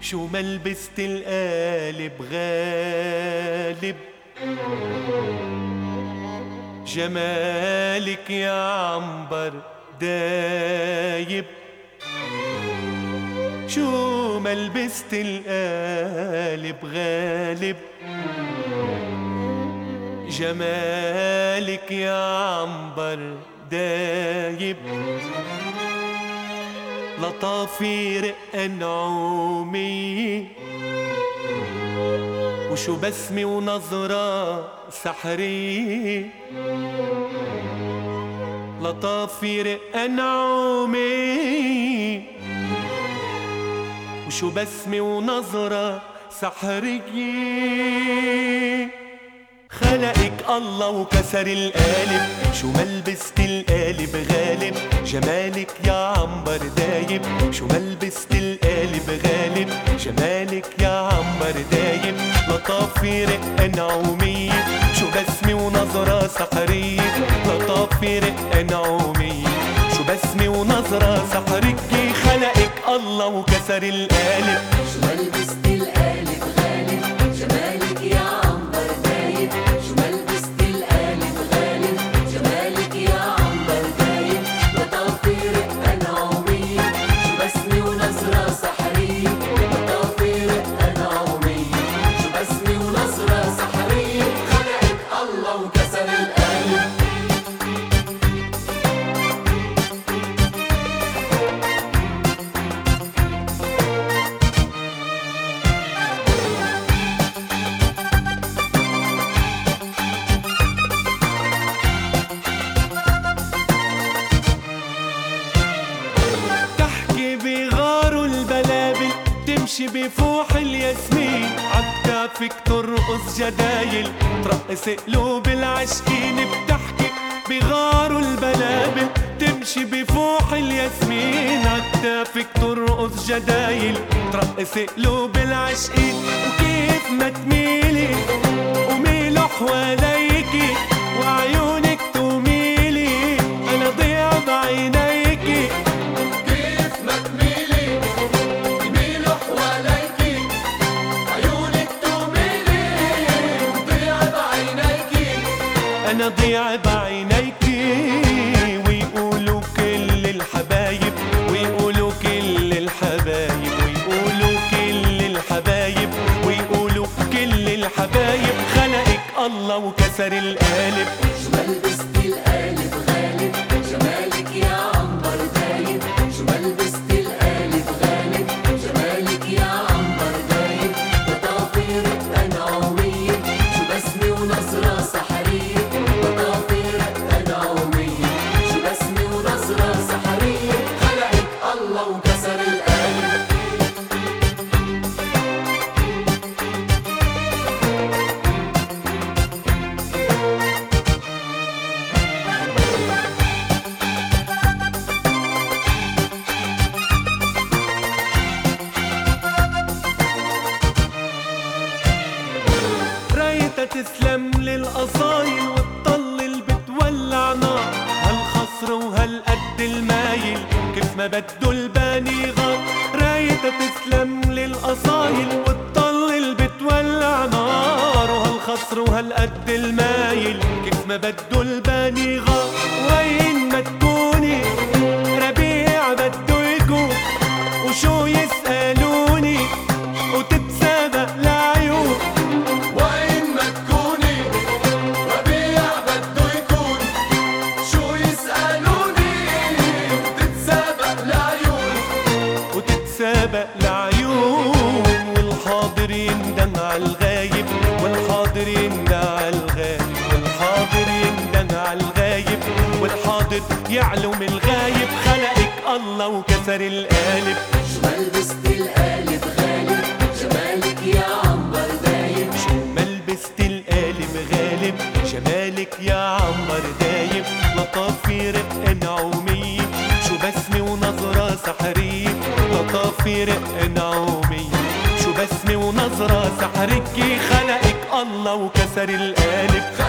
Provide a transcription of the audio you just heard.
شو ما لبست القالب غالب، جمالك يا عنبر دايب. شو ما لبست القالب غالب، جمالك يا عنبر دايب. لطافي نعومي وشو بسمة ونظرة سحرية. لطافي نعومي وشو بسمة ونظرة سحرية. خلقك الله وكسر القالب، شو ما لبست القالب غالب، جمالك يا عنبر دايب. شو ما لبست القالب غالب، جمالك يا عنبر دايب. لطافي نعومية شو بسمة ونظرة سحرية. لطافي نعومية شو بسمة ونظرة سحرية. خلقك الله وكسر القالب، شو ما لبست القالب غالب، جمالك يا عنبر دايب. شو ما لبست القالب غالب، جمالك يا عنبر دايب. لطافي نعومية شو بسمة ونظرة سحرية. لطافي نعومية شو بسمة ونظرة سحرية. خلقك الله وكسر القالب. تمشي بفوح الياسمين، عكتافك ترقص جدايل، ترقص قلوب العاشقين. بتحكي بغار البلابل، تمشي بفوح الياسمين، عكتافك ترقص جدايل، ترقص قلوب العاشقين. وكيف ما تميلي وميلوا حواليكي، وعيونك تميلي انا ضيع بعينيكي. أنا ضيع بعينيكي. ويقولوا كل الحبايب، ويقولوا كل الحبايب، ويقولوا كل الحبايب، ويقولوا كل الحبايب. خلقك الله وكسر القالب، شو ما لبست القالب غالب، جمالك يا عنبر دايب. شو ما لبست القالب غالب، جمالك يا عنبر دايب. لطافي نعومية شو بسمة ونظرة سحرية. الله وكسر القالب. رايتها تسلم للقصايل وتطلل بتولع نار. هالخصر وهالقد المايل كيف ما بدو الباني غار. رايتها تسلم للقصايل وتطلل بتولع نار. وهالخصر وهالقد المايل كيف ما بدو الباني غار. وين ما تكوني ربيع بدو يكون، وشو يسألوني وتتسابق لعيون. وين ما تكوني ربيع بده يكون، شو يسألوني وتتسابق لعيون. وتتسابق لعيون. والحاضر يندم على الغايب، والحاضر يندم على الغايب، والحاضر يندم على الغايب، والحاضر يعلم الغايب. خلقك الله وكسر القالب، شو ما لبست القالب غالب، جمالك يا عنبر دايب. شو ما لبست القالب غالب، جمالك يا عنبر دايب. لطافي نعومية شو بسمة ونظرة سحرية. لطافي نعومية شو بسمة ونظرة سحرية. خلقك الله وكسر القالب.